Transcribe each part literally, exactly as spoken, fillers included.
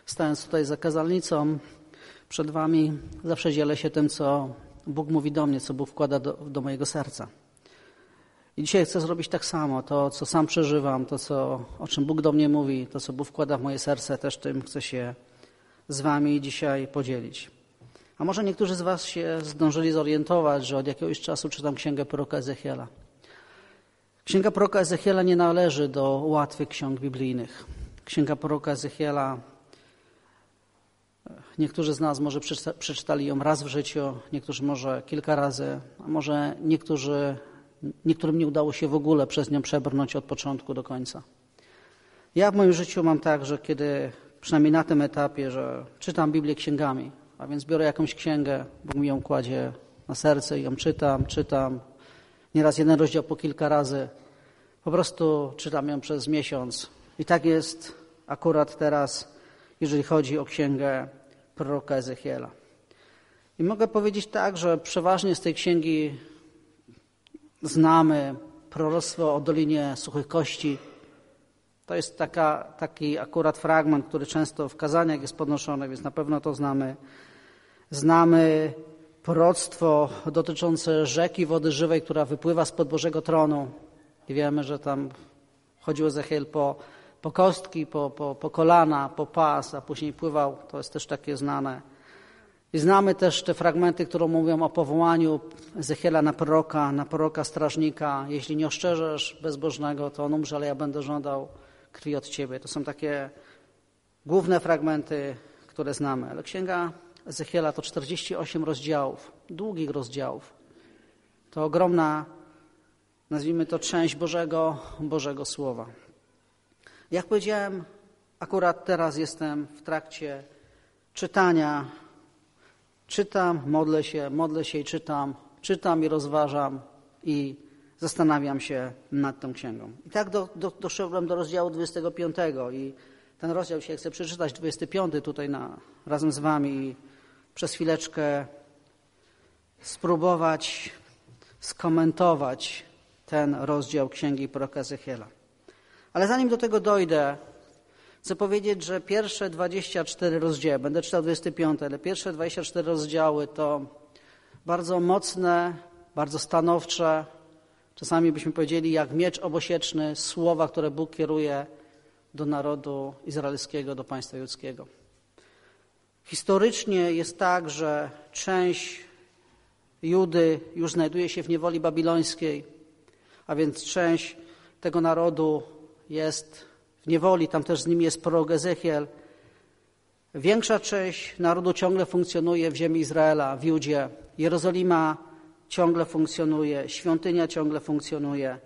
Stając tutaj za kazalnicą przed wami, zawsze dzielę się tym, co Bóg mówi do mnie, co Bóg wkłada do, do mojego serca. I dzisiaj chcę zrobić tak samo. To, co sam przeżywam, to, co, o czym Bóg do mnie mówi, to, co Bóg wkłada w moje serce, też tym chcę się z wami dzisiaj podzielić. A może niektórzy z was się zdążyli zorientować, że od jakiegoś czasu czytam księgę proroka Ezechiela. Księga proroka Ezechiela nie należy do łatwych ksiąg biblijnych. Księga proroka Ezechiela, niektórzy z nas może przeczytali ją raz w życiu, niektórzy może kilka razy, a może niektórzy, niektórym nie udało się w ogóle przez nią przebrnąć od początku do końca. Ja w moim życiu mam tak, że kiedy, przynajmniej na tym etapie, że czytam Biblię księgami, a więc biorę jakąś księgę, Bóg mi ją kładzie na serce i ją czytam, czytam, nieraz jeden rozdział po kilka razy, po prostu czytam ją przez miesiąc. I tak jest akurat teraz, jeżeli chodzi o księgę proroka Ezechiela. I mogę powiedzieć tak, że przeważnie z tej księgi znamy proroctwo o Dolinie Suchych Kości. To jest taka, taki akurat fragment, który często w kazaniach jest podnoszony, więc na pewno to znamy. Znamy proroctwo dotyczące rzeki wody żywej, która wypływa spod Bożego tronu. I wiemy, że tam chodził Ezechiel po, po kostki, po, po, po kolana, po pas, a później pływał. To jest też takie znane. I znamy też te fragmenty, które mówią o powołaniu Ezechiela na proroka, na proroka strażnika. Jeśli nie oszczerzesz bezbożnego, to on umrze, ale ja będę żądał krwi od ciebie. To są takie główne fragmenty, które znamy. Ale księga Ezechiela to czterdzieści osiem rozdziałów, długich rozdziałów. To ogromna, nazwijmy to, część Bożego, Bożego Słowa. Jak powiedziałem, akurat teraz jestem w trakcie czytania. Czytam, modlę się, modlę się i czytam, czytam i rozważam i zastanawiam się nad tą księgą. I tak do, do, doszedłem do rozdziału dwudziestego piątego i ten rozdział dzisiaj chcę przeczytać, dwudziesty piąty tutaj na, razem z wami i przez chwileczkę spróbować skomentować ten rozdział księgi proroka Ezechiela. Ale zanim do tego dojdę, chcę powiedzieć, że pierwsze dwadzieścia cztery rozdziały, będę czytał dwudziesty piąty, ale pierwsze dwadzieścia cztery rozdziały to bardzo mocne, bardzo stanowcze, czasami byśmy powiedzieli jak miecz obosieczny, słowa, które Bóg kieruje do narodu izraelskiego, do państwa judzkiego. Historycznie jest tak, że część Judy już znajduje się w niewoli babilońskiej, a więc część tego narodu jest w niewoli, tam też z nimi jest prorok Ezechiel. Większa część narodu ciągle funkcjonuje w ziemi Izraela, w Judzie. Jerozolima ciągle funkcjonuje, świątynia ciągle funkcjonuje.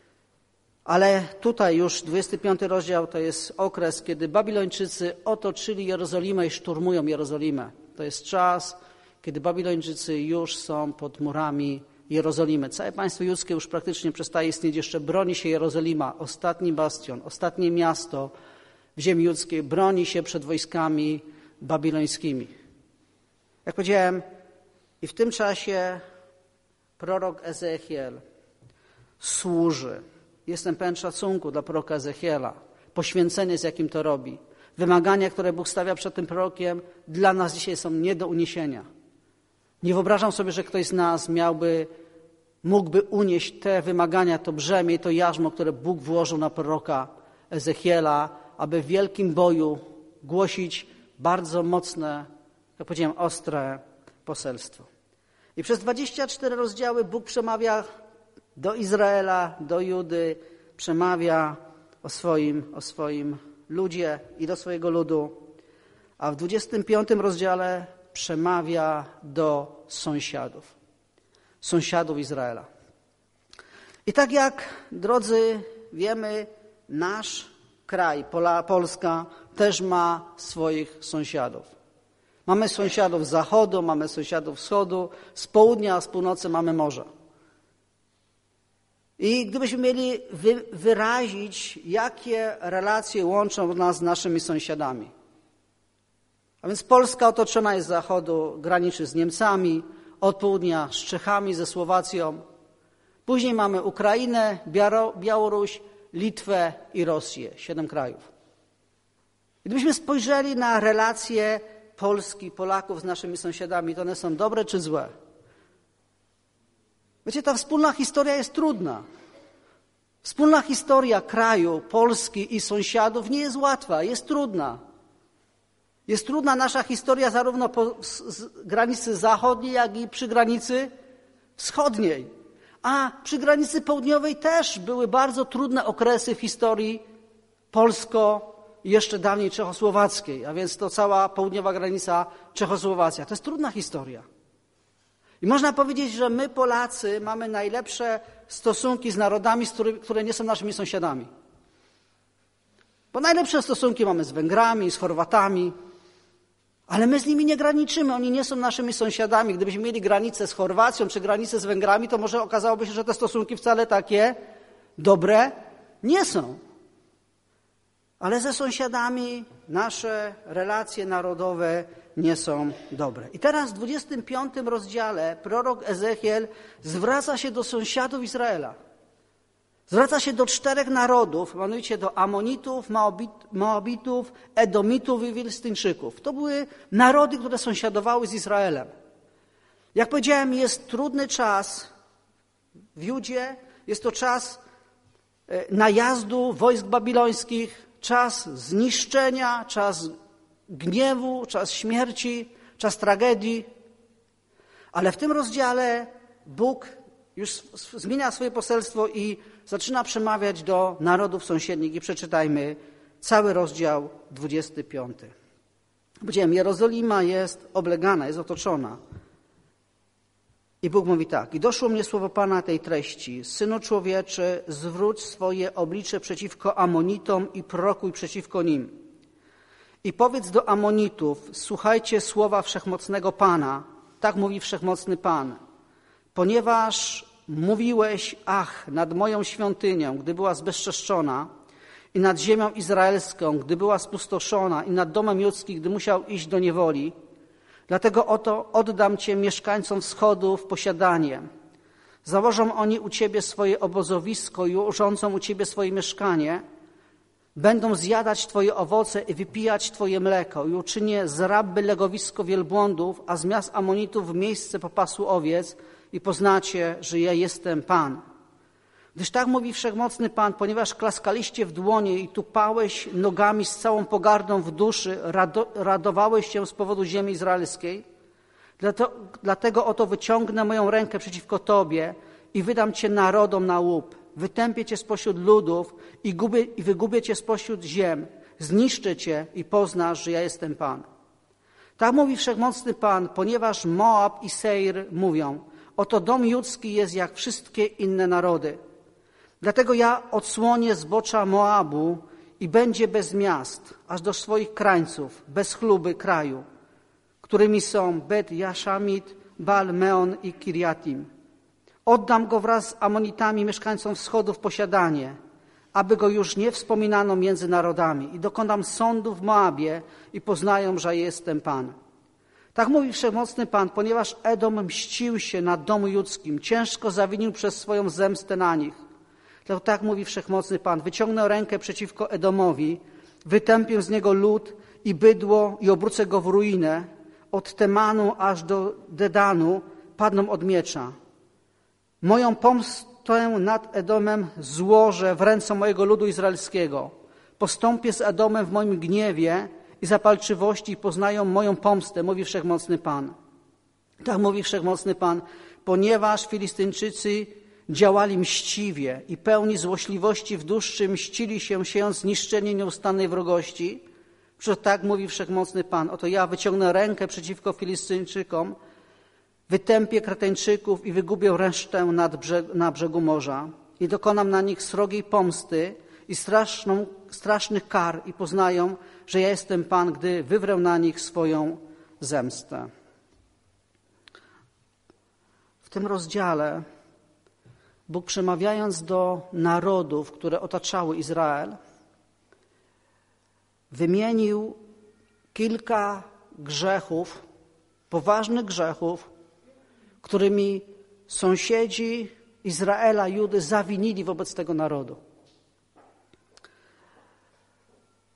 Ale tutaj już dwudziesty piąty rozdział to jest okres, kiedy Babilończycy otoczyli Jerozolimę i szturmują Jerozolimę. To jest czas, kiedy Babilończycy już są pod murami Jerozolimy. Całe państwo judzkie już praktycznie przestaje istnieć, jeszcze broni się Jerozolima, ostatni bastion, ostatnie miasto w ziemi judzkiej broni się przed wojskami babilońskimi. Jak powiedziałem, i w tym czasie prorok Ezechiel służy. Jestem pełen szacunku dla proroka Ezechiela, poświęcenie, z jakim to robi. Wymagania, które Bóg stawia przed tym prorokiem, dla nas dzisiaj są nie do uniesienia. Nie wyobrażam sobie, że ktoś z nas miałby, mógłby unieść te wymagania, to brzemię, to jarzmo, które Bóg włożył na proroka Ezechiela, aby w wielkim boju głosić bardzo mocne, jak powiedziałem, ostre poselstwo. I przez dwadzieścia cztery rozdziały Bóg przemawia do Izraela, do Judy, przemawia o swoim, o swoim ludzie i do swojego ludu, a w dwudziestym piątym rozdziale przemawia do sąsiadów, sąsiadów Izraela. I tak jak, drodzy, wiemy, nasz kraj, Pola, Polska, też ma swoich sąsiadów. Mamy sąsiadów z zachodu, mamy sąsiadów z wschodu, z południa, a z północy mamy morze. I gdybyśmy mieli wy, wyrazić, jakie relacje łączą nas z naszymi sąsiadami. A więc Polska otoczona jest z zachodu, graniczy z Niemcami, od południa z Czechami, ze Słowacją. Później mamy Ukrainę, Białoruś, Litwę i Rosję. Siedem krajów. Gdybyśmy spojrzeli na relacje Polski, Polaków z naszymi sąsiadami, to one są dobre czy złe? Wiecie, ta wspólna historia jest trudna. Wspólna historia kraju, Polski i sąsiadów nie jest łatwa, jest trudna. Jest trudna nasza historia zarówno po z granicy zachodniej, jak i przy granicy wschodniej. A przy granicy południowej też były bardzo trudne okresy w historii polsko- i jeszcze dawniej czechosłowackiej, a więc to cała południowa granica Czechosłowacja. To jest trudna historia. I można powiedzieć, że my Polacy mamy najlepsze stosunki z narodami, które nie są naszymi sąsiadami. Bo najlepsze stosunki mamy z Węgrami, z Chorwatami, ale my z nimi nie graniczymy, oni nie są naszymi sąsiadami. Gdybyśmy mieli granicę z Chorwacją czy granicę z Węgrami, to może okazałoby się, że te stosunki wcale takie dobre nie są. Ale ze sąsiadami nasze relacje narodowe nie są dobre. I teraz w dwudziestym piątym rozdziale prorok Ezechiel zwraca się do sąsiadów Izraela. Zwraca się do czterech narodów, mianowicie do Amonitów, Moabitów, Edomitów i Filistyńczyków. To były narody, które sąsiadowały z Izraelem. Jak powiedziałem, jest trudny czas w Judzie, jest to czas najazdu wojsk babilońskich, czas zniszczenia, czas gniewu, czas śmierci, czas tragedii. Ale w tym rozdziale Bóg już zmienia swoje poselstwo i zaczyna przemawiać do narodów sąsiednich. I przeczytajmy cały rozdział dwudziesty piąty. Powiedziałem, Jerozolima jest oblegana, jest otoczona. I Bóg mówi tak. I doszło mnie słowo Pana tej treści. Synu człowieczy, zwróć swoje oblicze przeciwko Amonitom i prorokuj przeciwko nim. I powiedz do Amonitów, słuchajcie słowa Wszechmocnego Pana. Tak mówi Wszechmocny Pan. Ponieważ mówiłeś, ach, nad moją świątynią, gdy była zbezczeszczona, i nad ziemią izraelską, gdy była spustoszona, i nad domem judzkim, gdy musiał iść do niewoli, dlatego oto oddam cię mieszkańcom wschodu w posiadanie. Założą oni u ciebie swoje obozowisko i urządzą u ciebie swoje mieszkanie. Będą zjadać twoje owoce i wypijać twoje mleko. I uczynię z Rabby legowisko wielbłądów, a z miast Amonitów miejsce popasu owiec i poznacie, że ja jestem Pan. Gdyż tak mówi Wszechmocny Pan, ponieważ klaskaliście w dłonie i tupałeś nogami z całą pogardą w duszy, rado, radowałeś się z powodu ziemi izraelskiej, dlatego, dlatego oto wyciągnę moją rękę przeciwko tobie i wydam cię narodom na łup. Wytępię cię spośród ludów i, gubię, i wygubię cię spośród ziem. Zniszczę cię i poznasz, że ja jestem Pan. Tak mówi Wszechmocny Pan, ponieważ Moab i Seir mówią, oto dom judzki jest jak wszystkie inne narody. Dlatego ja odsłonię zbocza Moabu i będzie bez miast, aż do swoich krańców, bez chluby kraju, którymi są Bet Jaszamit, Baal Meon i Kiriatim. Oddam go wraz z Amonitami mieszkańcom wschodu w posiadanie, aby go już nie wspominano między narodami i dokonam sądu w Moabie i poznają, że jestem Pan. Tak mówi Wszechmocny Pan, ponieważ Edom mścił się nad domu judzkim, ciężko zawinił przez swoją zemstę na nich. To tak mówi Wszechmocny Pan, wyciągnę rękę przeciwko Edomowi, wytępię z niego lud i bydło i obrócę go w ruinę, od Temanu aż do Dedanu padną od miecza. Moją pomstę nad Edomem złożę w ręce mojego ludu izraelskiego. Postąpię z Edomem w moim gniewie i zapalczywości i poznają moją pomstę, mówi Wszechmocny Pan. Tak mówi Wszechmocny Pan, ponieważ Filistyńczycy działali mściwie i pełni złośliwości w duszy mścili się, siejąc zniszczenie nieustannej wrogości. Przecież tak mówi Wszechmocny Pan, oto ja wyciągnę rękę przeciwko Filistyńczykom, wytępię Kretańczyków i wygubię resztę nad brzeg, na brzegu morza i dokonam na nich srogiej pomsty i straszną, strasznych kar i poznają, że ja jestem Pan, gdy wywrę na nich swoją zemstę. W tym rozdziale Bóg, przemawiając do narodów, które otaczały Izrael, wymienił kilka grzechów, poważnych grzechów, którymi sąsiedzi Izraela, Judy zawinili wobec tego narodu.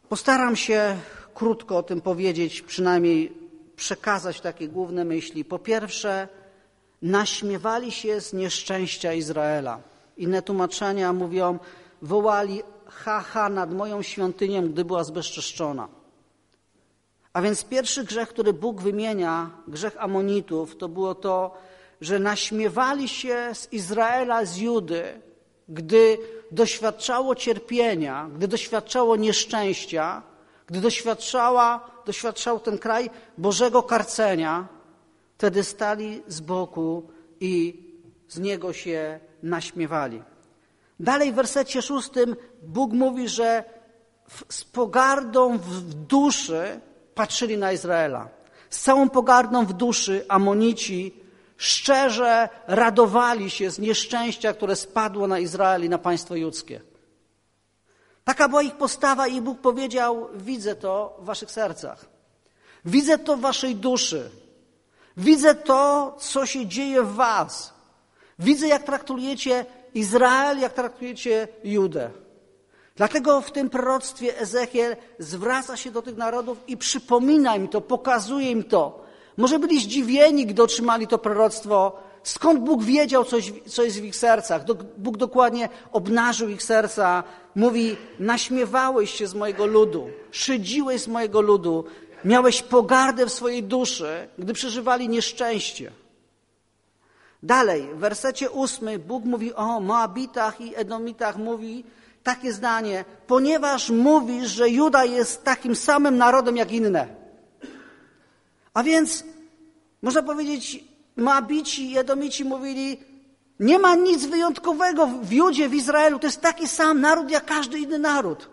Postaram się krótko o tym powiedzieć, przynajmniej przekazać takie główne myśli. Po pierwsze, naśmiewali się z nieszczęścia Izraela. Inne tłumaczenia mówią, wołali ha, ha nad moją świątynią, gdy była zbezczeszczona. A więc pierwszy grzech, który Bóg wymienia, grzech Amonitów, to było to, że naśmiewali się z Izraela, z Judy, gdy doświadczało cierpienia, gdy doświadczało nieszczęścia, gdy doświadczała, doświadczał ten kraj Bożego karcenia, wtedy stali z boku i z niego się naśmiewali. Dalej w wersecie szóstym Bóg mówi, że z pogardą w duszy patrzyli na Izraela. Z całą pogardą w duszy Amonici szczerze radowali się z nieszczęścia, które spadło na Izrael i na państwo judzkie. Taka była ich postawa i Bóg powiedział, widzę to w waszych sercach. Widzę to w waszej duszy. Widzę to, co się dzieje w was. Widzę, jak traktujecie Izrael, jak traktujecie Judę. Dlatego w tym proroctwie Ezechiel zwraca się do tych narodów i przypomina im to, pokazuje im to. Może byli zdziwieni, gdy otrzymali to proroctwo, skąd Bóg wiedział, coś, co jest w ich sercach. Bóg dokładnie obnażył ich serca. Mówi, naśmiewałeś się z mojego ludu, szydziłeś z mojego ludu, miałeś pogardę w swojej duszy, gdy przeżywali nieszczęście. Dalej, w wersecie ósmym Bóg mówi o Moabitach i Edomitach, mówi takie zdanie, ponieważ mówisz, że Juda jest takim samym narodem jak inne. A więc, można powiedzieć, Moabici i Edomici mówili, nie ma nic wyjątkowego w Judzie, w Izraelu, to jest taki sam naród jak każdy inny naród.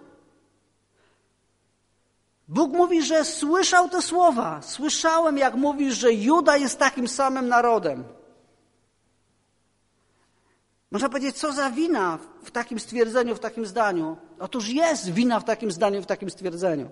Bóg mówi, że słyszał te słowa. Słyszałem, jak mówisz, że Juda jest takim samym narodem. Można powiedzieć, co za wina w takim stwierdzeniu, w takim zdaniu? Otóż jest wina w takim zdaniu, w takim stwierdzeniu.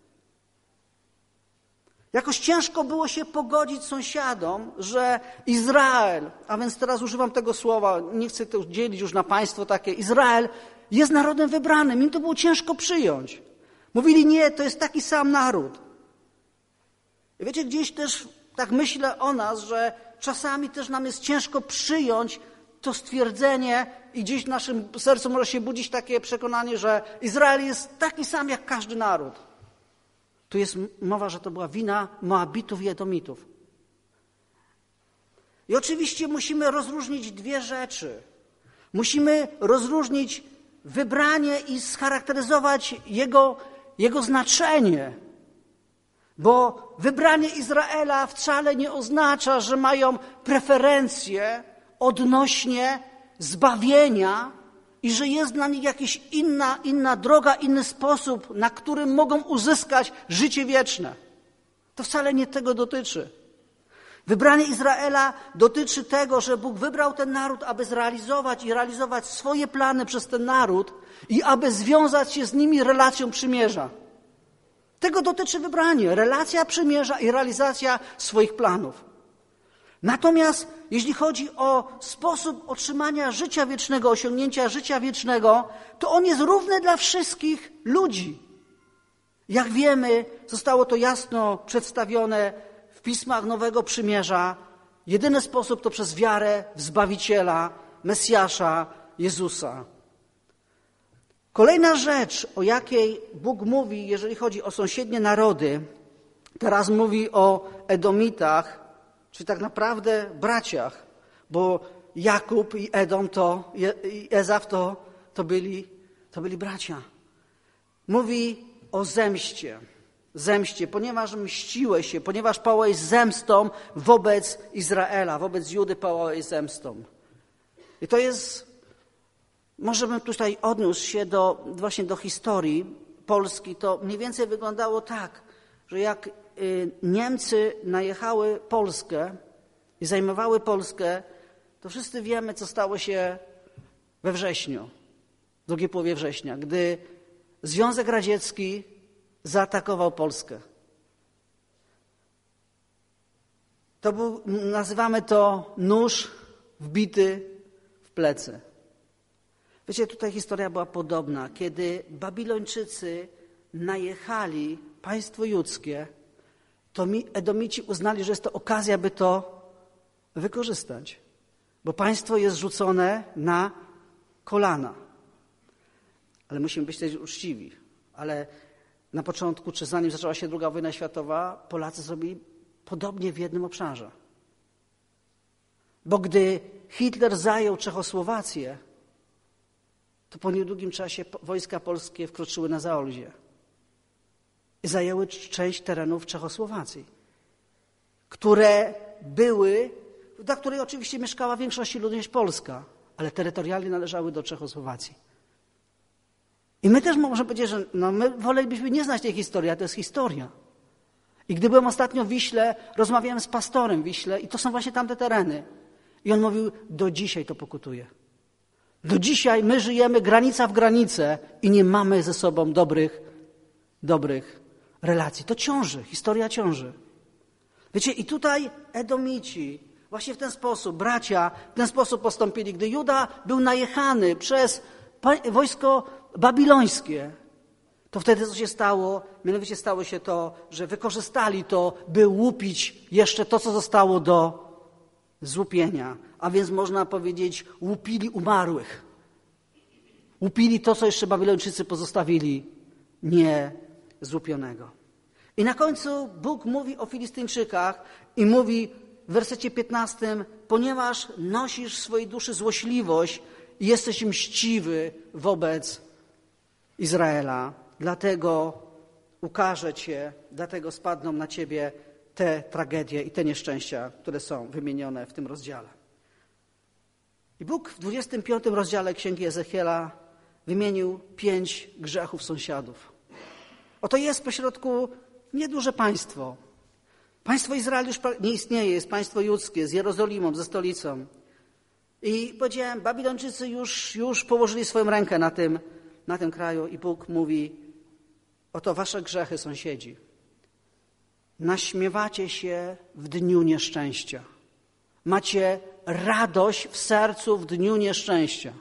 Jakoś ciężko było się pogodzić sąsiadom, że Izrael, a więc teraz używam tego słowa, nie chcę to dzielić już na państwo takie, Izrael jest narodem wybranym. Im to było ciężko przyjąć. Mówili, nie, to jest taki sam naród. I wiecie, gdzieś też tak myślę o nas, że czasami też nam jest ciężko przyjąć to stwierdzenie i gdzieś w naszym sercu może się budzić takie przekonanie, że Izrael jest taki sam jak każdy naród. Tu jest mowa, że to była wina Moabitów i Edomitów. I oczywiście musimy rozróżnić dwie rzeczy. Musimy rozróżnić wybranie i scharakteryzować jego, jego znaczenie. Bo wybranie Izraela wcale nie oznacza, że mają preferencje odnośnie zbawienia i że jest dla nich jakaś inna, inna droga, inny sposób, na którym mogą uzyskać życie wieczne. To wcale nie tego dotyczy. Wybranie Izraela dotyczy tego, że Bóg wybrał ten naród, aby zrealizować i realizować swoje plany przez ten naród i aby związać się z nimi relacją przymierza. Tego dotyczy wybranie, relacja przymierza i realizacja swoich planów. Natomiast jeśli chodzi o sposób otrzymania życia wiecznego, osiągnięcia życia wiecznego, to on jest równy dla wszystkich ludzi. Jak wiemy, zostało to jasno przedstawione w pismach Nowego Przymierza. Jedyny sposób to przez wiarę w Zbawiciela, Mesjasza, Jezusa. Kolejna rzecz, o jakiej Bóg mówi, jeżeli chodzi o sąsiednie narody, teraz mówi o Edomitach, czy tak naprawdę braciach, bo Jakub i Edom to, i Ezaf to, to, byli, to byli bracia. Mówi o zemście, zemście, ponieważ mściłeś się, ponieważ pałałeś zemstą wobec Izraela, wobec Judy pałałeś zemstą. I to jest, może bym tutaj odniósł się do, właśnie do historii Polski, to mniej więcej wyglądało tak, że jak Niemcy najechały Polskę i zajmowały Polskę, to wszyscy wiemy, co stało się we wrześniu, w drugiej połowie września, gdy Związek Radziecki zaatakował Polskę. To był, nazywamy to nóż wbity w plecy. Wiecie, tutaj historia była podobna, kiedy Babilończycy najechali państwo judzkie, to Edomici uznali, że jest to okazja, by to wykorzystać. Bo państwo jest rzucone na kolana. Ale musimy być też uczciwi. Ale na początku, czy zanim zaczęła się druga wojna światowa, Polacy zrobili podobnie w jednym obszarze. Bo gdy Hitler zajął Czechosłowację, to po niedługim czasie wojska polskie wkroczyły na Zaolzie i zajęły część terenów Czechosłowacji, które były, na której oczywiście mieszkała większość ludności Polska, ale terytorialnie należały do Czechosłowacji. I my też możemy powiedzieć, że no my wolelibyśmy nie znać tej historii, a to jest historia. I gdy byłem ostatnio w Wiśle, rozmawiałem z pastorem w Wiśle i to są właśnie tamte tereny. I on mówił, do dzisiaj to pokutuje. Do dzisiaj my żyjemy granica w granicę i nie mamy ze sobą dobrych, dobrych relacji. To ciąży, historia ciąży. Wiecie, i tutaj Edomici właśnie w ten sposób, bracia w ten sposób postąpili. Gdy Juda był najechany przez wojsko babilońskie, to wtedy co się stało? Mianowicie stało się to, że wykorzystali to, by łupić jeszcze to, co zostało do złupienia. A więc można powiedzieć, łupili umarłych. Łupili to, co jeszcze Babilończycy pozostawili niezłupionego. I na końcu Bóg mówi o Filistyńczykach i mówi w wersecie piętnastym, ponieważ nosisz w swojej duszy złośliwość i jesteś mściwy wobec Izraela, dlatego ukażę cię, dlatego spadną na ciebie te tragedie i te nieszczęścia, które są wymienione w tym rozdziale. I Bóg w dwudziestym piątym rozdziale Księgi Ezechiela wymienił pięć grzechów sąsiadów. Oto jest pośrodku nieduże państwo. Państwo Izrael już nie istnieje, jest państwo judzkie z Jerozolimą, ze stolicą. I powiedziałem, Babilończycy już, już położyli swoją rękę na tym, na tym kraju i Bóg mówi, oto wasze grzechy, sąsiedzi. Naśmiewacie się w dniu nieszczęścia. Macie radość w sercu w dniu nieszczęścia.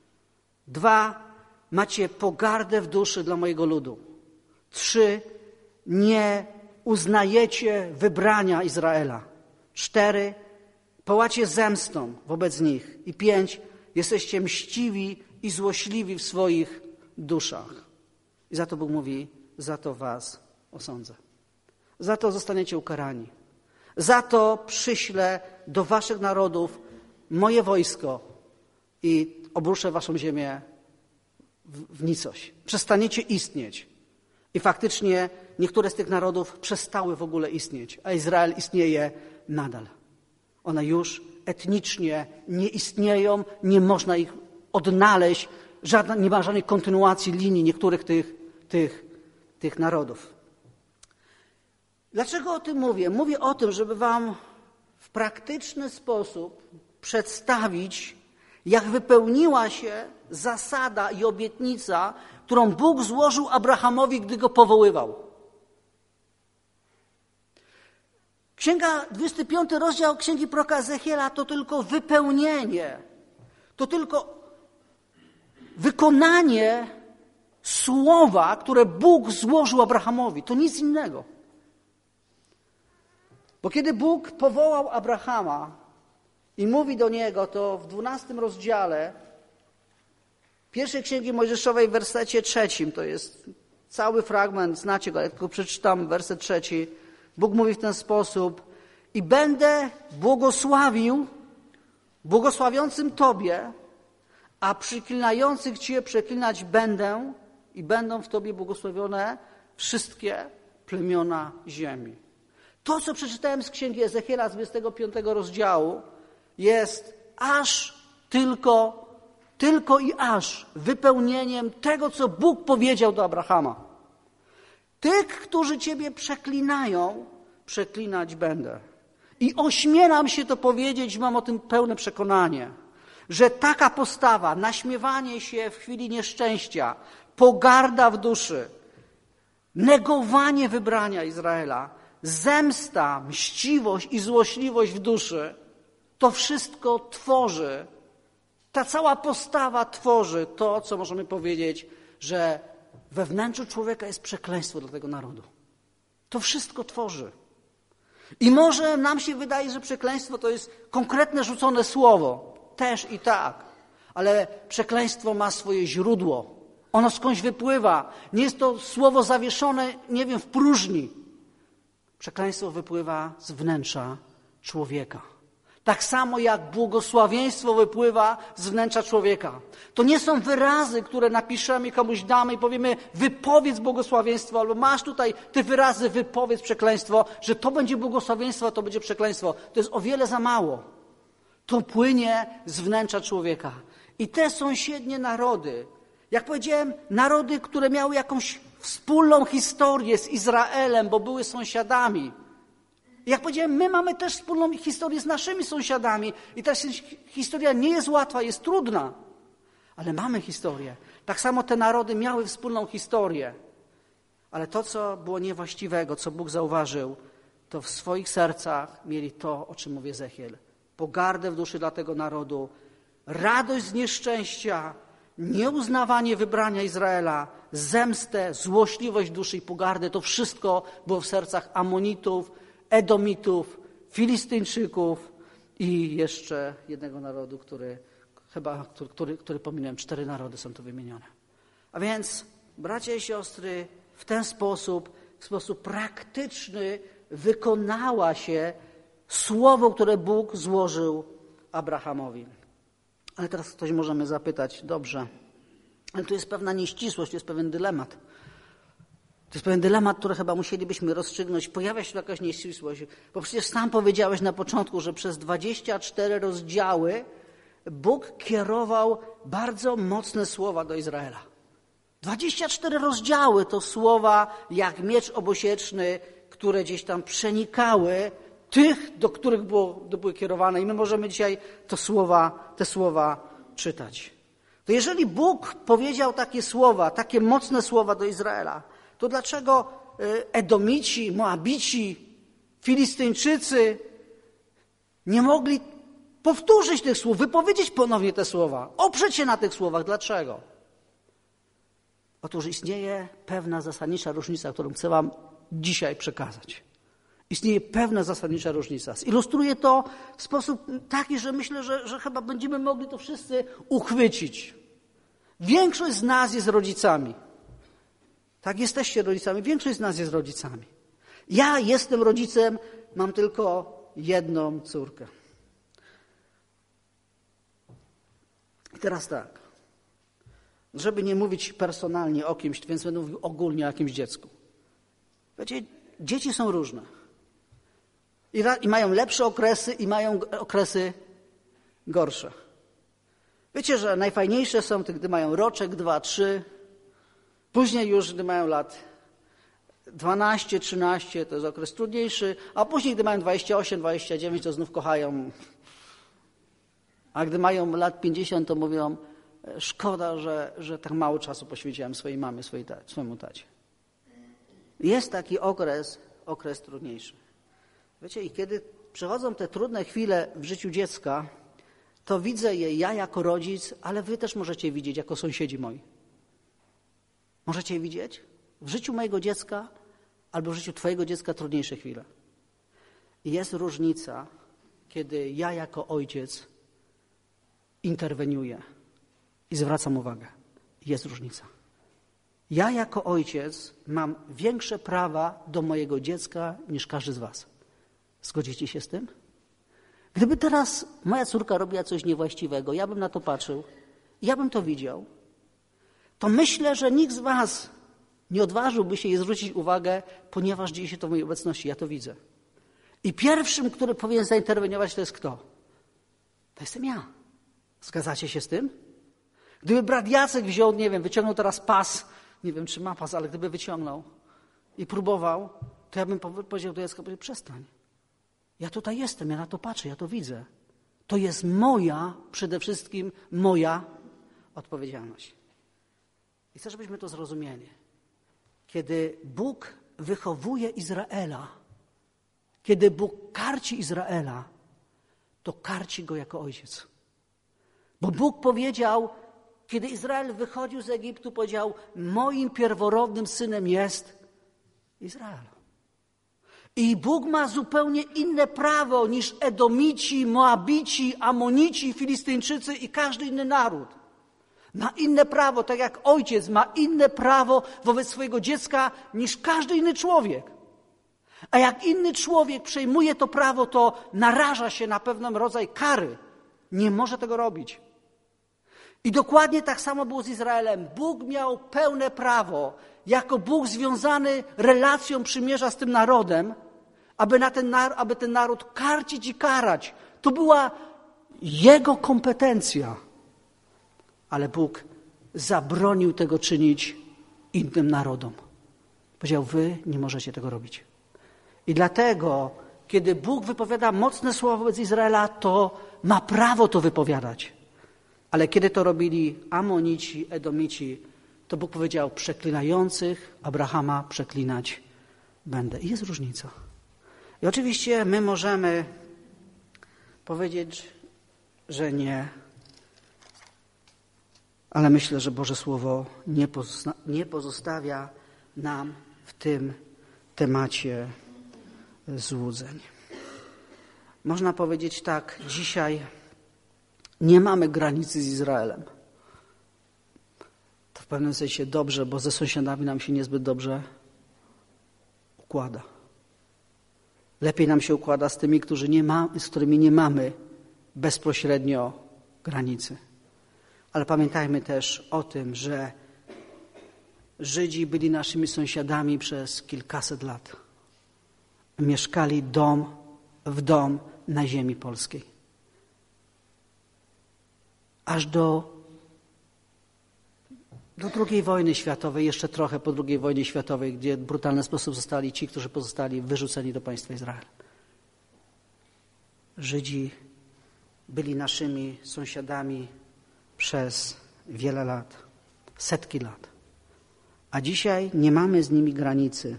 Dwa, macie pogardę w duszy dla mojego ludu. Trzy, nie uznajecie wybrania Izraela. Cztery, płacie zemstą wobec nich. I pięć, jesteście mściwi i złośliwi w swoich duszach. I za to Bóg mówi, za to was osądzę. Za to zostaniecie ukarani. Za to przyślę do waszych narodów moje wojsko i obruszę waszą ziemię w, w nicość. Przestaniecie istnieć. I faktycznie niektóre z tych narodów przestały w ogóle istnieć, a Izrael istnieje nadal. One już etnicznie nie istnieją, nie można ich odnaleźć, żadna, nie ma żadnej kontynuacji linii niektórych tych, tych, tych narodów. Dlaczego o tym mówię? Mówię o tym, żeby wam w praktyczny sposób przedstawić, jak wypełniła się zasada i obietnica, którą Bóg złożył Abrahamowi, gdy go powoływał. Księga, dwudziesty piąty rozdział Księgi proroka Ezechiela to tylko wypełnienie, to tylko wykonanie słowa, które Bóg złożył Abrahamowi. To nic innego. Bo kiedy Bóg powołał Abrahama i mówi do niego, to w dwunastym rozdziale pierwszej Księgi Mojżeszowej w wersecie trzecim, to jest cały fragment, znacie go, ja tylko przeczytam werset trzeci. Bóg mówi w ten sposób: i będę błogosławił błogosławiącym Tobie, a przeklinających Cię przeklinać będę i będą w Tobie błogosławione wszystkie plemiona ziemi. To, co przeczytałem z Księgi Ezechiela z dwudziestego piątego rozdziału, jest aż tylko, tylko i aż wypełnieniem tego, co Bóg powiedział do Abrahama. Tych, którzy Ciebie przeklinają, przeklinać będę. I ośmielam się to powiedzieć, mam o tym pełne przekonanie, że taka postawa, naśmiewanie się w chwili nieszczęścia, pogarda w duszy, negowanie wybrania Izraela, zemsta, mściwość i złośliwość w duszy, to wszystko tworzy, ta cała postawa tworzy to, co możemy powiedzieć, że We wnętrzu człowieka jest przekleństwo dla tego narodu. To wszystko tworzy. I może nam się wydaje, że przekleństwo to jest konkretne rzucone słowo. Też i tak. Ale przekleństwo ma swoje źródło. Ono skądś wypływa. Nie jest to słowo zawieszone, nie wiem, w próżni. Przekleństwo wypływa z wnętrza człowieka. Tak samo jak błogosławieństwo wypływa z wnętrza człowieka. To nie są wyrazy, które napiszemy, komuś damy i powiemy wypowiedz błogosławieństwo, albo masz tutaj te wyrazy, wypowiedz przekleństwo, że to będzie błogosławieństwo, a to będzie przekleństwo. To jest o wiele za mało. To płynie z wnętrza człowieka. I te sąsiednie narody, jak powiedziałem, narody, które miały jakąś wspólną historię z Izraelem, bo były sąsiadami. Jak powiedziałem, my mamy też wspólną historię z naszymi sąsiadami i ta historia nie jest łatwa, jest trudna, ale mamy historię. Tak samo te narody miały wspólną historię, ale to, co było niewłaściwego, co Bóg zauważył, to w swoich sercach mieli to, o czym mówi Ezechiel. Pogardę w duszy dla tego narodu, radość z nieszczęścia, nieuznawanie wybrania Izraela, zemstę, złośliwość duszy i pogardę, to wszystko było w sercach Amonitów, Edomitów, Filistyńczyków i jeszcze jednego narodu, który chyba, który, który, który pominąłem, cztery narody są tu wymienione. A więc, bracia i siostry, w ten sposób, w sposób praktyczny wykonała się słowo, które Bóg złożył Abrahamowi. Ale teraz ktoś może mnie zapytać, dobrze, ale tu jest pewna nieścisłość, tu jest pewien dylemat. To jest pewien dylemat, który chyba musielibyśmy rozstrzygnąć. Pojawia się tu jakaś nieścisłość, bo przecież sam powiedziałeś na początku, że przez dwadzieścia cztery rozdziały Bóg kierował bardzo mocne słowa do Izraela. dwadzieścia cztery rozdziały to słowa jak miecz obosieczny, które gdzieś tam przenikały tych, do których było, do były kierowane. I my możemy dzisiaj to słowa, te słowa czytać. To jeżeli Bóg powiedział takie słowa, takie mocne słowa do Izraela, to dlaczego Edomici, Moabici, Filistyńczycy nie mogli powtórzyć tych słów, wypowiedzieć ponownie te słowa, oprzeć się na tych słowach? Dlaczego? Otóż istnieje pewna zasadnicza różnica, którą chcę wam dzisiaj przekazać. Istnieje pewna zasadnicza różnica. Zilustruję to w sposób taki, że myślę, że, że chyba będziemy mogli to wszyscy uchwycić. Większość z nas jest rodzicami. Tak, jesteście rodzicami. Większość z nas jest rodzicami. Ja jestem rodzicem, mam tylko jedną córkę. I teraz tak, żeby nie mówić personalnie o kimś, więc będę mówił ogólnie o jakimś dziecku. Wiecie, dzieci są różne. I, ra- I mają lepsze okresy i mają okresy gorsze. Wiecie, że najfajniejsze są te, gdy mają roczek, dwa, trzy. Później już, gdy mają lat dwanaście, trzynaście, to jest okres trudniejszy, a później, gdy mają dwadzieścia osiem, dwadzieścia dziewięć, to znów kochają. A gdy mają lat pięćdziesiąt, to mówią, szkoda, że, że tak mało czasu poświęciłem swojej mamie, swojej ta- swojemu tacie. Jest taki okres, okres trudniejszy. Wiecie, i kiedy przychodzą te trudne chwile w życiu dziecka, to widzę je ja jako rodzic, ale wy też możecie widzieć jako sąsiedzi moi. Możecie je widzieć? W życiu mojego dziecka albo w życiu twojego dziecka trudniejsze chwile. I jest różnica, kiedy ja jako ojciec interweniuję i zwracam uwagę. Jest różnica. Ja jako ojciec mam większe prawa do mojego dziecka niż każdy z was. Zgodzicie się z tym? Gdyby teraz moja córka robiła coś niewłaściwego, ja bym na to patrzył, ja bym to widział, to myślę, że nikt z was nie odważyłby się jej zwrócić uwagę, ponieważ dzieje się to w mojej obecności, ja to widzę. I pierwszym, który powinien zainterweniować, to jest kto? To jestem ja. Zgadzacie się z tym? Gdyby brat Jacek wziął, nie wiem, wyciągnął teraz pas, nie wiem, czy ma pas, ale gdyby wyciągnął i próbował, to ja bym powiedział do Jacka, przestań. Ja tutaj jestem, ja na to patrzę, ja to widzę. To jest moja, przede wszystkim moja odpowiedzialność. I chcę, żebyśmy to zrozumieli. Kiedy Bóg wychowuje Izraela, kiedy Bóg karci Izraela, to karci go jako ojciec. Bo Bóg powiedział, kiedy Izrael wychodził z Egiptu, powiedział: moim pierworodnym synem jest Izrael. I Bóg ma zupełnie inne prawo niż Edomici, Moabici, Amonici, Filistyńczycy i każdy inny naród. Ma inne prawo, tak jak ojciec ma inne prawo wobec swojego dziecka niż każdy inny człowiek. A jak inny człowiek przejmuje to prawo, to naraża się na pewien rodzaj kary. Nie może tego robić. I dokładnie tak samo było z Izraelem. Bóg miał pełne prawo, jako Bóg związany relacją przymierza z tym narodem, aby, na ten, aby ten naród karcić i karać. To była Jego kompetencja. Ale Bóg zabronił tego czynić innym narodom. Powiedział: wy nie możecie tego robić. I dlatego, kiedy Bóg wypowiada mocne słowa wobec Izraela, to ma prawo to wypowiadać. Ale kiedy to robili Amonici, Edomici, to Bóg powiedział: przeklinających Abrahama przeklinać będę. I jest różnica. I oczywiście my możemy powiedzieć, że nie, ale myślę, że Boże Słowo nie, pozosta- nie pozostawia nam w tym temacie złudzeń. Można powiedzieć tak: dzisiaj nie mamy granicy z Izraelem. To w pewnym sensie dobrze, bo ze sąsiadami nam się niezbyt dobrze układa. Lepiej nam się układa z tymi, którzy nie ma, z którymi nie mamy bezpośrednio granicy. Ale pamiętajmy też o tym, że Żydzi byli naszymi sąsiadami przez kilkaset lat. Mieszkali dom w dom na ziemi polskiej. Aż do, do drugiej wojny światowej, jeszcze trochę po drugiej wojnie światowej, gdzie w brutalny sposób zostali ci, którzy pozostali wyrzuceni do państwa Izrael. Żydzi byli naszymi sąsiadami przez wiele lat, setki lat. A dzisiaj nie mamy z nimi granicy,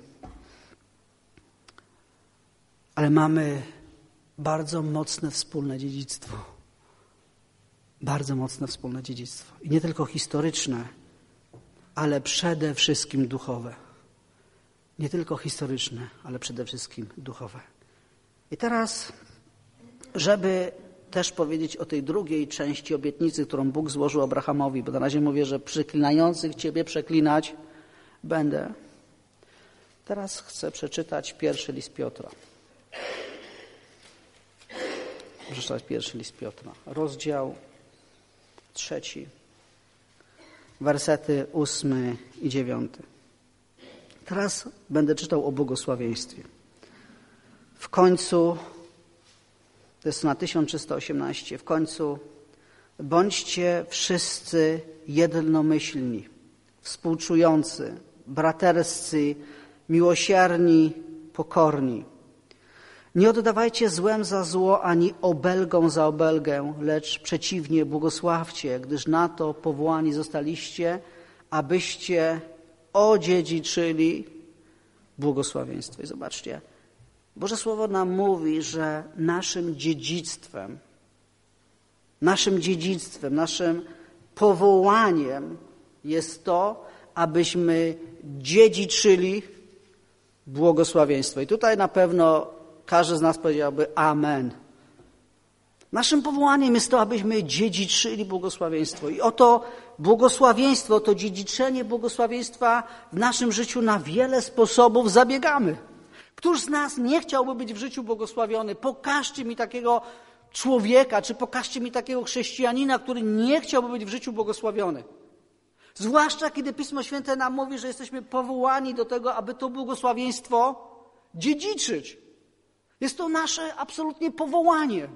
ale mamy bardzo mocne wspólne dziedzictwo. Bardzo mocne wspólne dziedzictwo. I nie tylko historyczne, ale przede wszystkim duchowe. Nie tylko historyczne, ale przede wszystkim duchowe. I teraz, żeby też powiedzieć o tej drugiej części obietnicy, którą Bóg złożył Abrahamowi, bo na razie mówię, że przeklinających Ciebie przeklinać będę. Teraz chcę przeczytać pierwszy list Piotra. Przeczytać pierwszy list Piotra. Rozdział trzeci. Wersety ósmy i dziewiąty. Teraz będę czytał o błogosławieństwie. W końcu, to jest na tysiąc trzysta osiemnaście, w końcu bądźcie wszyscy jednomyślni, współczujący, braterscy, miłosierni, pokorni. Nie oddawajcie złem za zło, ani obelgą za obelgę, lecz przeciwnie błogosławcie, gdyż na to powołani zostaliście, abyście odziedziczyli błogosławieństwo. I zobaczcie, Boże Słowo nam mówi, że naszym dziedzictwem, naszym dziedzictwem, naszym powołaniem jest to, abyśmy dziedziczyli błogosławieństwo. I tutaj na pewno każdy z nas powiedziałby amen. Naszym powołaniem jest to, abyśmy dziedziczyli błogosławieństwo. I oto błogosławieństwo, to dziedziczenie błogosławieństwa w naszym życiu na wiele sposobów zabiegamy. Któż z nas nie chciałby być w życiu błogosławiony? Pokażcie mi takiego człowieka, czy pokażcie mi takiego chrześcijanina, który nie chciałby być w życiu błogosławiony. Zwłaszcza kiedy Pismo Święte nam mówi, że jesteśmy powołani do tego, aby to błogosławieństwo dziedziczyć. Jest to nasze absolutnie powołanie.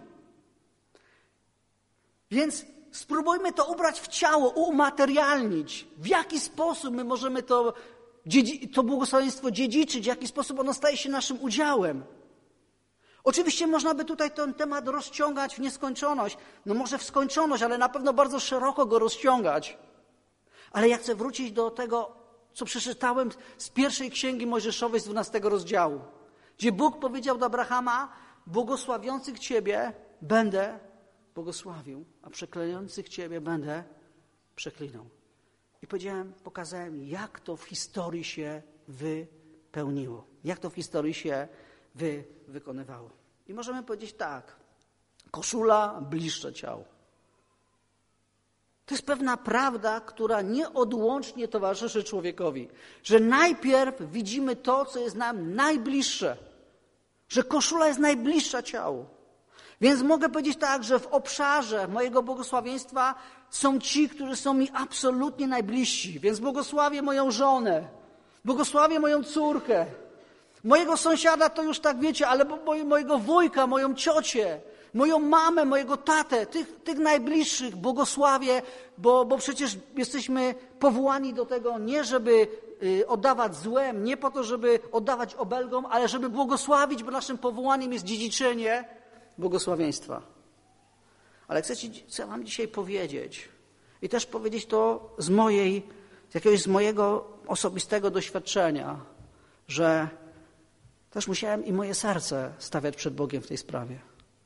Więc spróbujmy to ubrać w ciało, umaterialnić. W jaki sposób my możemy to, to błogosławieństwo dziedziczyć, w jaki sposób ono staje się naszym udziałem. Oczywiście można by tutaj ten temat rozciągać w nieskończoność. No może w skończoność, ale na pewno bardzo szeroko go rozciągać. Ale ja chcę wrócić do tego, co przeczytałem z pierwszej Księgi Mojżeszowej z dwunastego rozdziału, gdzie Bóg powiedział do Abrahama: błogosławiących Ciebie będę błogosławił, a przeklinających Ciebie będę przeklinał. I powiedziałem, pokazałem, jak to w historii się wypełniło. Jak to w historii się wy, wykonywało. I możemy powiedzieć tak. Koszula bliższe ciału. To jest pewna prawda, która nieodłącznie towarzyszy człowiekowi. Że najpierw widzimy to, co jest nam najbliższe. Że koszula jest najbliższa ciału. Więc mogę powiedzieć tak, że w obszarze mojego błogosławieństwa są ci, którzy są mi absolutnie najbliżsi. Więc błogosławię moją żonę, błogosławię moją córkę, mojego sąsiada to już tak wiecie, ale mojego wujka, moją ciocię, moją mamę, mojego tatę, tych, tych najbliższych błogosławię, bo, bo przecież jesteśmy powołani do tego nie, żeby y, oddawać złem, nie po to, żeby oddawać obelgom, ale żeby błogosławić, bo naszym powołaniem jest dziedziczenie błogosławieństwa. Ale chcę, ci, chcę wam dzisiaj powiedzieć i też powiedzieć to z mojej, z jakiegoś z mojego osobistego doświadczenia, że też musiałem i moje serce stawiać przed Bogiem w tej sprawie.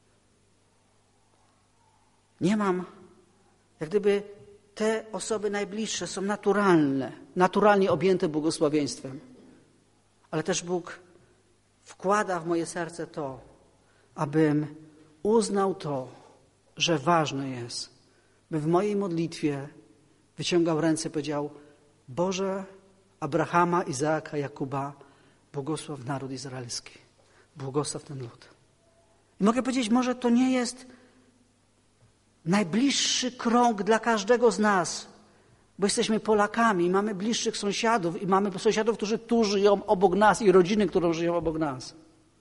Nie mam, jak gdyby te osoby najbliższe są naturalne, naturalnie objęte błogosławieństwem. Ale też Bóg wkłada w moje serce to, abym uznał to, że ważne jest, by w mojej modlitwie wyciągał ręce i powiedział: Boże Abrahama, Izaaka, Jakuba, błogosław naród izraelski, błogosław ten lud. I mogę powiedzieć, może to nie jest najbliższy krąg dla każdego z nas, bo jesteśmy Polakami, mamy bliższych sąsiadów i mamy sąsiadów, którzy tu żyją obok nas i rodziny, które żyją obok nas.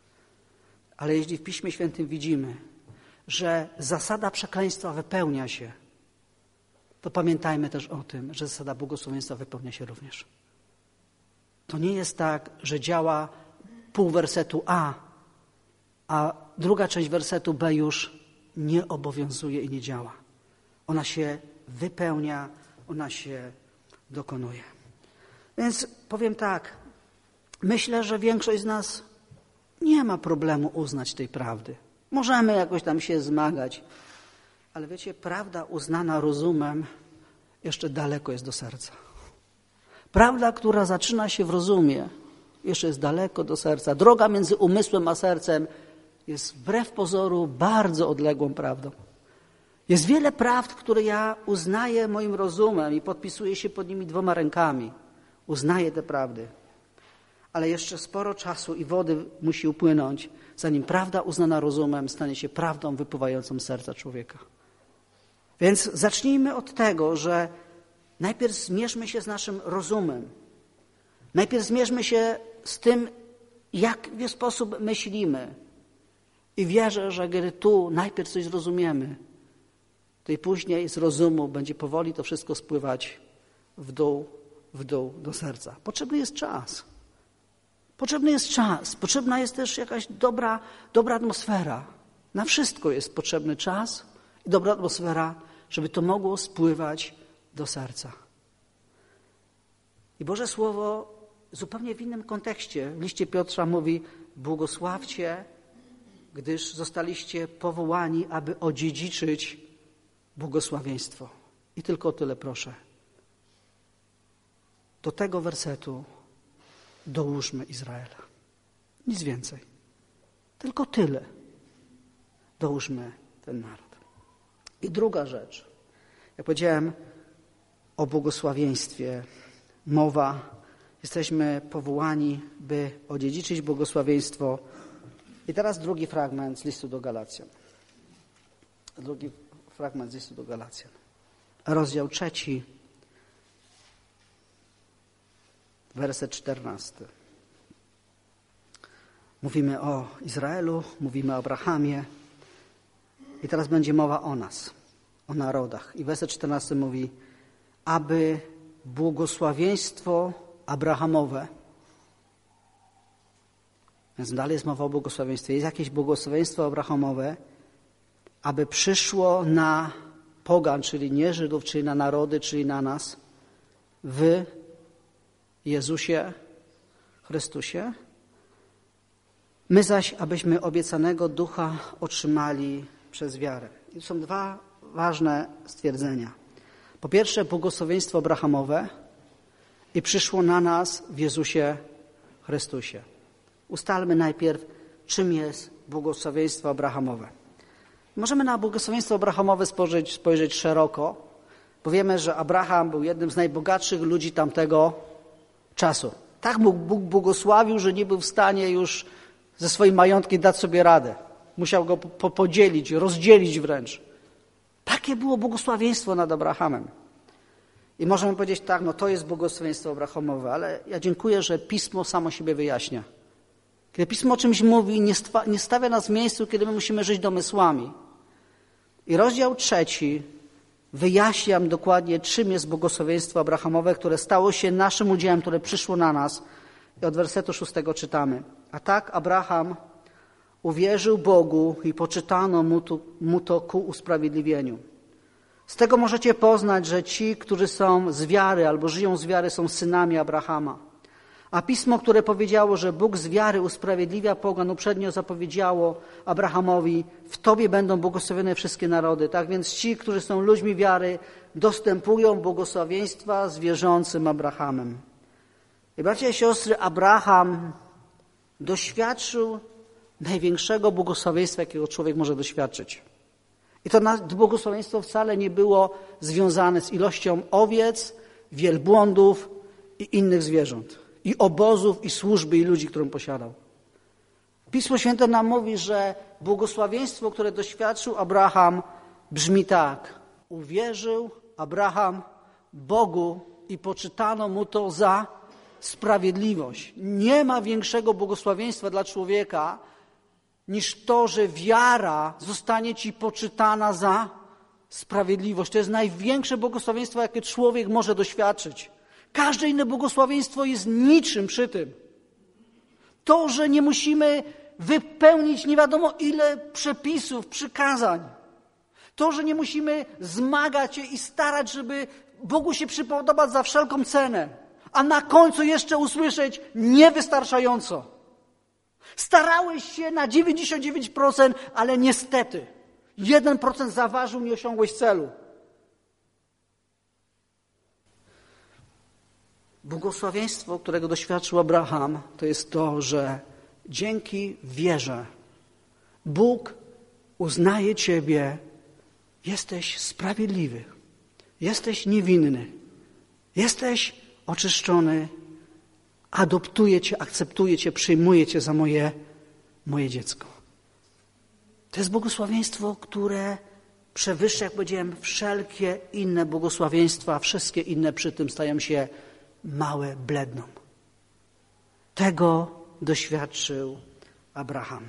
Ale jeśli w Piśmie Świętym widzimy, że zasada przekleństwa wypełnia się, to pamiętajmy też o tym, że zasada błogosławieństwa wypełnia się również. To nie jest tak, że działa pół wersetu A, a druga część wersetu B już nie obowiązuje i nie działa. Ona się wypełnia, ona się dokonuje. Więc powiem tak, myślę, że większość z nas nie ma problemu uznać tej prawdy. Możemy jakoś tam się zmagać, ale wiecie, prawda uznana rozumem jeszcze daleko jest do serca. Prawda, która zaczyna się w rozumie, jeszcze jest daleko do serca. Droga między umysłem a sercem jest wbrew pozoru bardzo odległą prawdą. Jest wiele prawd, które ja uznaję moim rozumem i podpisuję się pod nimi dwoma rękami. Uznaję te prawdy. Ale jeszcze sporo czasu i wody musi upłynąć, zanim prawda uznana rozumem stanie się prawdą wypływającą z serca człowieka. Więc zacznijmy od tego, że najpierw zmierzmy się z naszym rozumem. Najpierw zmierzmy się z tym, jak w jaki sposób myślimy. I wierzę, że gdy tu najpierw coś zrozumiemy, to i później z rozumu będzie powoli to wszystko spływać w dół, w dół do serca. Potrzebny jest czas. Potrzebny jest czas. Potrzebna jest też jakaś dobra, dobra atmosfera. Na wszystko jest potrzebny czas i dobra atmosfera, żeby to mogło spływać do serca. I Boże Słowo zupełnie w innym kontekście w liście Piotra mówi: błogosławcie, gdyż zostaliście powołani, aby odziedziczyć błogosławieństwo. I tylko tyle proszę. Do tego wersetu dołóżmy Izraela. Nic więcej. Tylko tyle. Dołóżmy ten naród. I druga rzecz. Jak powiedziałem o błogosławieństwie, mowa, jesteśmy powołani, by odziedziczyć błogosławieństwo. I teraz drugi fragment z listu do Galacjan. Drugi fragment z listu do Galacjan. Rozdział trzeci, werset czternasty. Mówimy o Izraelu, mówimy o Abrahamie i teraz będzie mowa o nas, o narodach. I werset czternasty mówi: aby błogosławieństwo abrahamowe, więc dalej jest mowa o błogosławieństwie, jest jakieś błogosławieństwo abrahamowe, aby przyszło na pogan, czyli nie Żydów, czyli na narody, czyli na nas, w Jezusie Chrystusie. My zaś, abyśmy obiecanego ducha otrzymali przez wiarę. I to są dwa ważne stwierdzenia. Po pierwsze, błogosławieństwo Abrahamowe i przyszło na nas w Jezusie Chrystusie. Ustalmy najpierw, czym jest błogosławieństwo Abrahamowe. Możemy na błogosławieństwo Abrahamowe spojrzeć, spojrzeć szeroko, bo wiemy, że Abraham był jednym z najbogatszych ludzi tamtego czasu. Tak mu Bóg błogosławił, że nie był w stanie już ze swoim majątkiem dać sobie radę. Musiał go po- podzielić, rozdzielić wręcz. Takie było błogosławieństwo nad Abrahamem. I możemy powiedzieć tak, no to jest błogosławieństwo Abrahamowe, ale ja dziękuję, że Pismo samo siebie wyjaśnia. Kiedy Pismo o czymś mówi, nie, sta- nie stawia nas w miejscu, kiedy my musimy żyć domysłami. I rozdział trzeci wyjaśnia dokładnie, czym jest błogosławieństwo Abrahamowe, które stało się naszym udziałem, które przyszło na nas. I od wersetu szóstego czytamy. A tak Abraham uwierzył Bogu i poczytano mu to, mu to ku usprawiedliwieniu. Z tego możecie poznać, że ci, którzy są z wiary albo żyją z wiary, są synami Abrahama. A Pismo, które powiedziało, że Bóg z wiary usprawiedliwia pogan, uprzednio zapowiedziało Abrahamowi, w Tobie będą błogosławione wszystkie narody. Tak więc ci, którzy są ludźmi wiary, dostępują błogosławieństwa z wierzącym Abrahamem. I bracia i siostry, Abraham doświadczył największego błogosławieństwa, jakiego człowiek może doświadczyć. I to błogosławieństwo wcale nie było związane z ilością owiec, wielbłądów i innych zwierząt, i obozów, i służby, i ludzi, którą posiadał. Pismo Święte nam mówi, że błogosławieństwo, które doświadczył Abraham, brzmi tak. Uwierzył Abraham Bogu i poczytano mu to za sprawiedliwość. Nie ma większego błogosławieństwa dla człowieka, niż to, że wiara zostanie ci poczytana za sprawiedliwość. To jest największe błogosławieństwo, jakie człowiek może doświadczyć. Każde inne błogosławieństwo jest niczym przy tym. To, że nie musimy wypełnić nie wiadomo ile przepisów, przykazań. To, że nie musimy zmagać się i starać, żeby Bogu się przypodobać za wszelką cenę. A na końcu jeszcze usłyszeć niewystarczająco. Starałeś się na dziewięćdziesiąt dziewięć procent, ale niestety jeden procent zaważył, nie osiągłeś celu. Błogosławieństwo, którego doświadczył Abraham, to jest to, że dzięki wierze Bóg uznaje ciebie, jesteś sprawiedliwy, jesteś niewinny, jesteś oczyszczony, adoptuje cię, akceptuje cię, przyjmuje cię za moje, moje dziecko. To jest błogosławieństwo, które przewyższa, jak powiedziałem, wszelkie inne błogosławieństwa, wszystkie inne przy tym stają się małe, bledną. Tego doświadczył Abraham.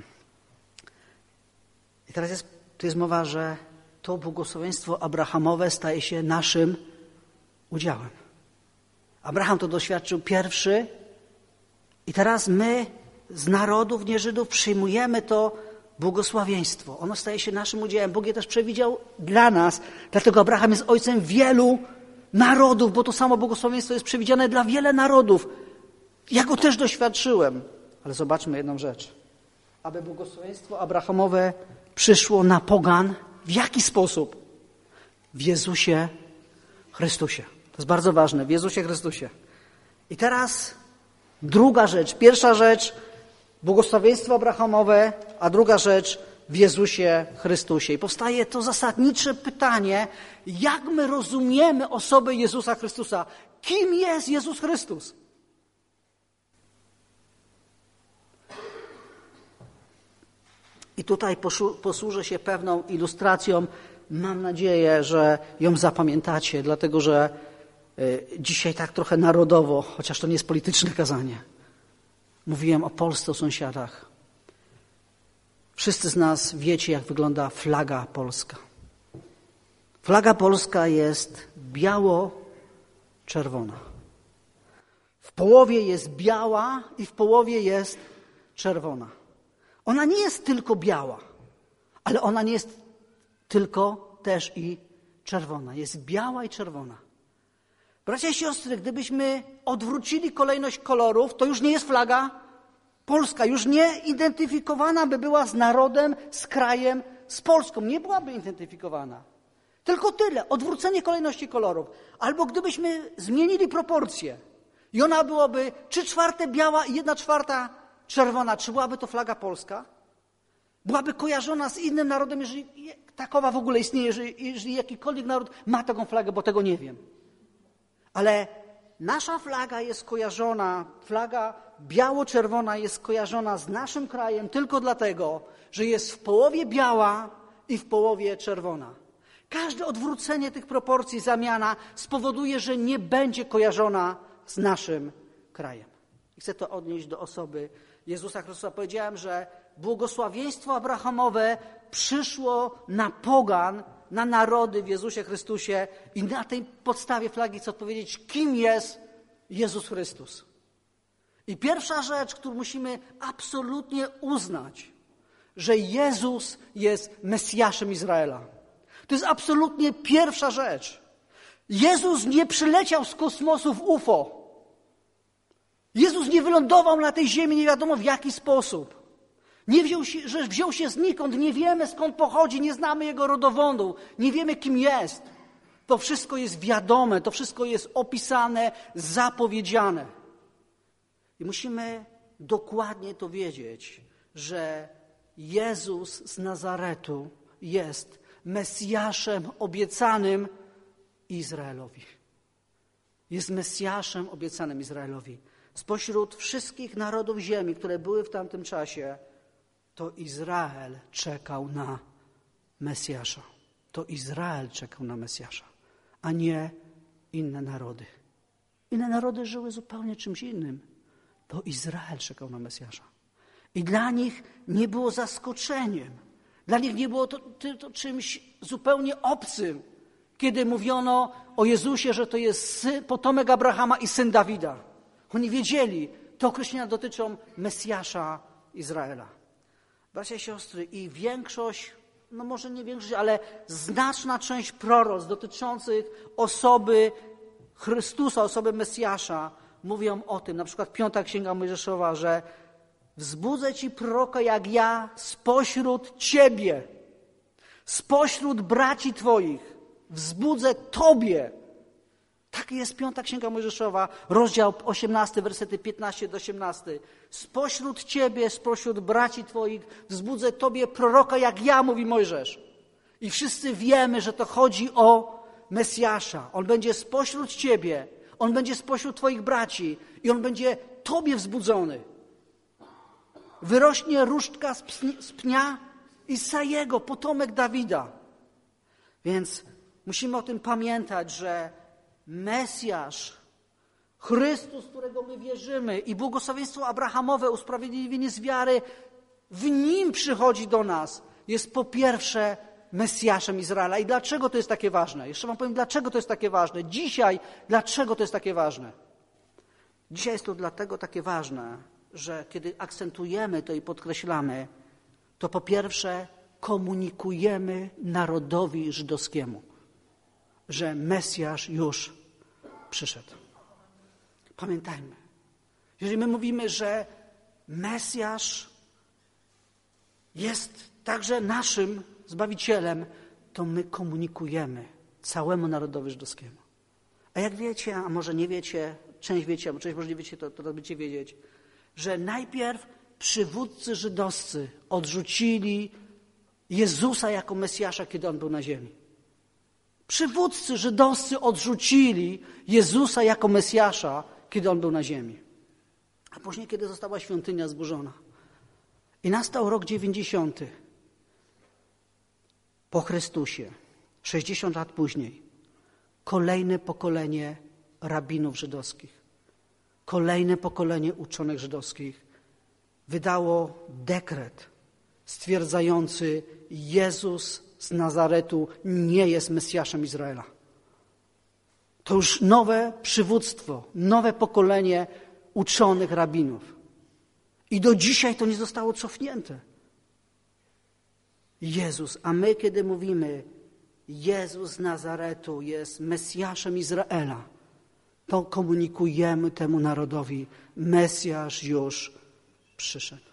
I teraz jest, tu jest mowa, że to błogosławieństwo abrahamowe staje się naszym udziałem. Abraham to doświadczył pierwszy i teraz my z narodów nieżydów przyjmujemy to błogosławieństwo. Ono staje się naszym udziałem. Bóg je też przewidział dla nas. Dlatego Abraham jest ojcem wielu narodów, bo to samo błogosławieństwo jest przewidziane dla wielu narodów. Ja go też doświadczyłem. Ale zobaczmy jedną rzecz. Aby błogosławieństwo abrahamowe przyszło na pogan, w jaki sposób? W Jezusie Chrystusie. To jest bardzo ważne. W Jezusie Chrystusie. I teraz druga rzecz. Pierwsza rzecz, błogosławieństwo abrahamowe, a druga rzecz, w Jezusie Chrystusie. I powstaje to zasadnicze pytanie, jak my rozumiemy osobę Jezusa Chrystusa? Kim jest Jezus Chrystus? I tutaj posłużę się pewną ilustracją. Mam nadzieję, że ją zapamiętacie, dlatego że dzisiaj tak trochę narodowo, chociaż to nie jest polityczne kazanie. Mówiłem o Polsce, o sąsiadach. Wszyscy z nas wiecie, jak wygląda flaga polska. Flaga polska jest biało-czerwona. W połowie jest biała i w połowie jest czerwona. Ona nie jest tylko biała, ale ona nie jest tylko też i czerwona. Jest biała i czerwona. Bracia i siostry, gdybyśmy odwrócili kolejność kolorów, to już nie jest flaga polska, już nie identyfikowana by była z narodem, z krajem, z Polską. Nie byłaby identyfikowana. Tylko tyle, odwrócenie kolejności kolorów. Albo gdybyśmy zmienili proporcje i ona byłaby trzy czwarte biała i jedna czwarta czerwona, czy byłaby to flaga polska? Byłaby kojarzona z innym narodem, jeżeli takowa w ogóle istnieje, jeżeli, jeżeli jakikolwiek naród ma taką flagę, bo tego nie wiem. Ale nasza flaga jest kojarzona, flaga biało-czerwona jest kojarzona z naszym krajem tylko dlatego, że jest w połowie biała i w połowie czerwona. Każde odwrócenie tych proporcji, zamiana spowoduje, że nie będzie kojarzona z naszym krajem. I chcę to odnieść do osoby Jezusa Chrystusa. Powiedziałem, że błogosławieństwo abrahamowe przyszło na pogan, na narody w Jezusie Chrystusie i na tej podstawie flagi chcę odpowiedzieć, kim jest Jezus Chrystus. I pierwsza rzecz, którą musimy absolutnie uznać, że Jezus jest Mesjaszem Izraela. To jest absolutnie pierwsza rzecz. Jezus nie przyleciał z kosmosu w U F O. Jezus nie wylądował na tej ziemi nie wiadomo w jaki sposób. Nie wziął się, że wziął się znikąd, nie wiemy skąd pochodzi, nie znamy Jego rodowądu, nie wiemy kim jest. To wszystko jest wiadome, to wszystko jest opisane, zapowiedziane. I musimy dokładnie to wiedzieć, że Jezus z Nazaretu jest Mesjaszem obiecanym Izraelowi. Jest Mesjaszem obiecanym Izraelowi. Spośród wszystkich narodów ziemi, które były w tamtym czasie, to Izrael czekał na Mesjasza. To Izrael czekał na Mesjasza, a nie inne narody. Inne narody żyły zupełnie czymś innym. To Izrael czekał na Mesjasza. I dla nich nie było zaskoczeniem. Dla nich nie było to, to, to czymś zupełnie obcym, kiedy mówiono o Jezusie, że to jest syn, potomek Abrahama i syn Dawida. Oni wiedzieli, te określenia dotyczą Mesjasza Izraela. Bracia i siostry, i większość, no może nie większość, ale znaczna część proroc dotyczących osoby Chrystusa, osoby Mesjasza, mówią o tym, na przykład piąta Księga Mojżeszowa, że wzbudzę ci proroka jak ja spośród ciebie, spośród braci twoich, wzbudzę tobie. Tak jest piąta Księga Mojżeszowa, rozdział osiemnasty, wersety piętnasty do osiemnastego. Spośród ciebie, spośród braci twoich wzbudzę tobie proroka jak ja, mówi Mojżesz. I wszyscy wiemy, że to chodzi o Mesjasza. On będzie spośród ciebie, on będzie spośród twoich braci i on będzie tobie wzbudzony. Wyrośnie różdżka z pnia Isajego, potomek Dawida. Więc musimy o tym pamiętać, że Mesjasz, Chrystus, którego my wierzymy i błogosławieństwo abrahamowe, usprawiedliwienie z wiary, w Nim przychodzi do nas, jest po pierwsze Mesjaszem Izraela. I dlaczego to jest takie ważne? Jeszcze wam powiem, dlaczego to jest takie ważne. Dzisiaj, dlaczego to jest takie ważne? Dzisiaj jest to dlatego takie ważne, że kiedy akcentujemy to i podkreślamy, to po pierwsze komunikujemy narodowi żydowskiemu, że Mesjasz już przyszedł. Pamiętajmy, jeżeli my mówimy, że Mesjasz jest także naszym Zbawicielem, to my komunikujemy całemu narodowi żydowskiemu. A jak wiecie, a może nie wiecie, część wiecie, a część może nie wiecie, to, to będziecie wiedzieć, że najpierw przywódcy żydowscy odrzucili Jezusa jako Mesjasza, kiedy On był na ziemi. Przywódcy żydowscy odrzucili Jezusa jako Mesjasza, kiedy On był na ziemi. A później, kiedy została świątynia zburzona. I nastał rok dziewięćdziesiąty po Chrystusie, sześćdziesiąt lat później, kolejne pokolenie rabinów żydowskich, kolejne pokolenie uczonych żydowskich wydało dekret stwierdzający: Jezus z Nazaretu nie jest Mesjaszem Izraela. To już nowe przywództwo, nowe pokolenie uczonych rabinów. I do dzisiaj to nie zostało cofnięte. Jezus, a my kiedy mówimy Jezus z Nazaretu jest Mesjaszem Izraela, to komunikujemy temu narodowi: Mesjasz już przyszedł.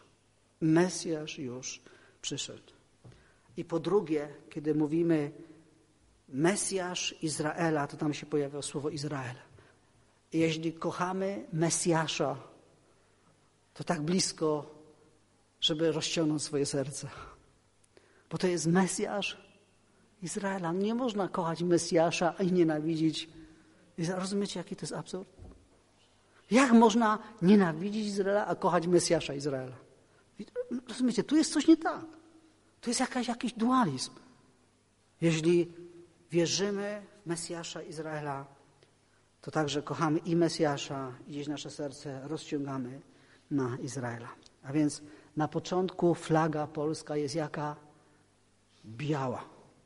Mesjasz już przyszedł. I po drugie, kiedy mówimy Mesjasz Izraela, to tam się pojawia słowo Izrael. I jeśli kochamy Mesjasza, to tak blisko, żeby rozciągnąć swoje serce. Bo to jest Mesjasz Izraela. Nie można kochać Mesjasza i nienawidzić Izraela. Rozumiecie, jaki to jest absurd? Jak można nienawidzić Izraela, a kochać Mesjasza Izraela? Rozumiecie, tu jest coś nie tak. Tu jest jakaś, jakiś dualizm. Jeśli wierzymy w Mesjasza Izraela, to także kochamy i Mesjasza, i gdzieś nasze serce rozciągamy na Izraela. A więc na początku flaga polska jest jaka? Biała.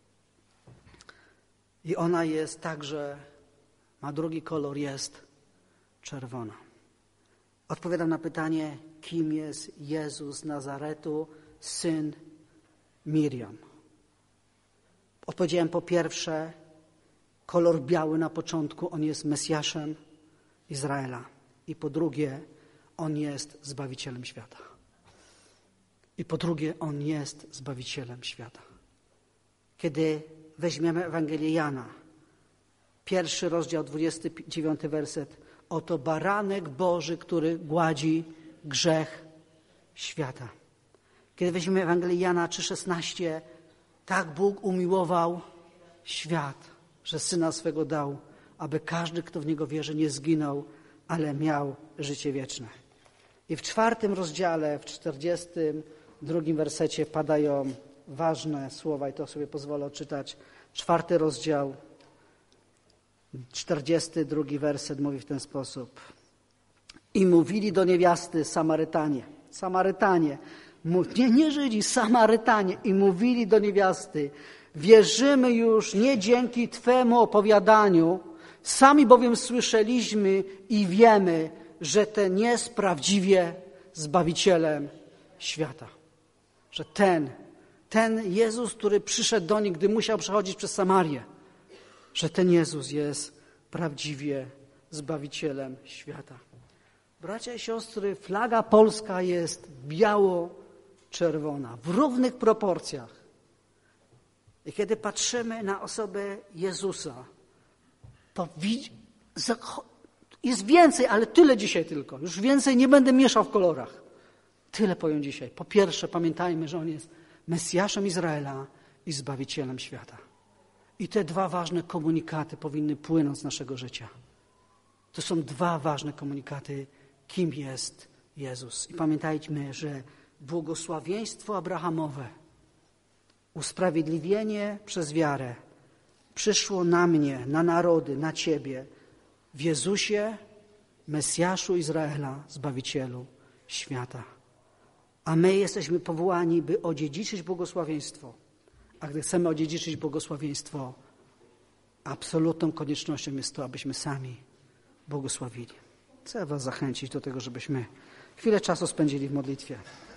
I ona jest także, ma drugi kolor, jest czerwona. Odpowiadam na pytanie, kim jest Jezus z Nazaretu, syn Miriam. Odpowiedziałem po pierwsze, kolor biały na początku, on jest Mesjaszem Izraela. I po drugie, on jest Zbawicielem świata. I po drugie, on jest Zbawicielem świata. Kiedy weźmiemy Ewangelię Jana, pierwszy rozdział, dwudziesty dziewiąty werset, oto baranek Boży, który gładzi grzech świata. Kiedy weźmiemy Ewangelię Jana trzy szesnaście, tak Bóg umiłował świat, że Syna swego dał, aby każdy, kto w Niego wierzy, nie zginął, ale miał życie wieczne. I w czwartym rozdziale, w czterdziestym drugim wersecie padają ważne słowa i to sobie pozwolę odczytać. Czwarty rozdział, czterdziesty drugi werset mówi w ten sposób. I mówili do niewiasty Samarytanie, Samarytanie, nie, nie Żydzi, Samarytanie, i mówili do niewiasty, wierzymy już nie dzięki Twemu opowiadaniu, sami bowiem słyszeliśmy i wiemy, że ten jest prawdziwie Zbawicielem świata. Że ten, ten Jezus, który przyszedł do nich, gdy musiał przechodzić przez Samarię, że ten Jezus jest prawdziwie Zbawicielem świata. Bracia i siostry, flaga polska jest biało-czerwona, w równych proporcjach. I kiedy patrzymy na osobę Jezusa, to jest więcej, ale tyle dzisiaj tylko. Już więcej nie będę mieszał w kolorach. Tyle powiem dzisiaj. Po pierwsze, pamiętajmy, że On jest Mesjaszem Izraela i Zbawicielem świata. I te dwa ważne komunikaty powinny płynąć z naszego życia. To są dwa ważne komunikaty, kim jest Jezus. I pamiętajmy, że błogosławieństwo abrahamowe, usprawiedliwienie przez wiarę przyszło na mnie, na narody, na Ciebie w Jezusie, Mesjaszu Izraela, Zbawicielu świata. A my jesteśmy powołani, by odziedziczyć błogosławieństwo. A gdy chcemy odziedziczyć błogosławieństwo, absolutną koniecznością jest to, abyśmy sami błogosławili. Chcę Was zachęcić do tego, żebyśmy chwilę czasu spędzili w modlitwie.